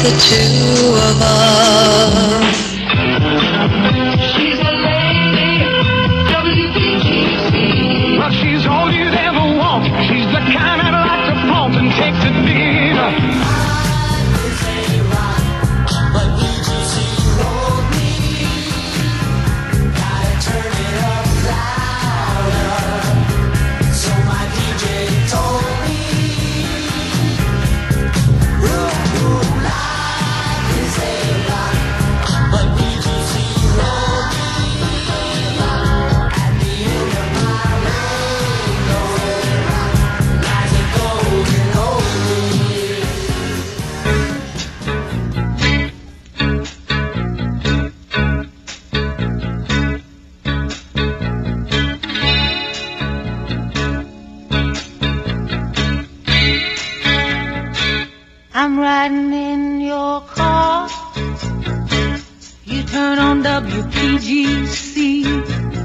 the two of us. She's a lady, WPGC. Well, she's all you'd ever want. She's the kind I'd like to flaunt and take to dinner. I'm riding in your car. You turn on WPGC.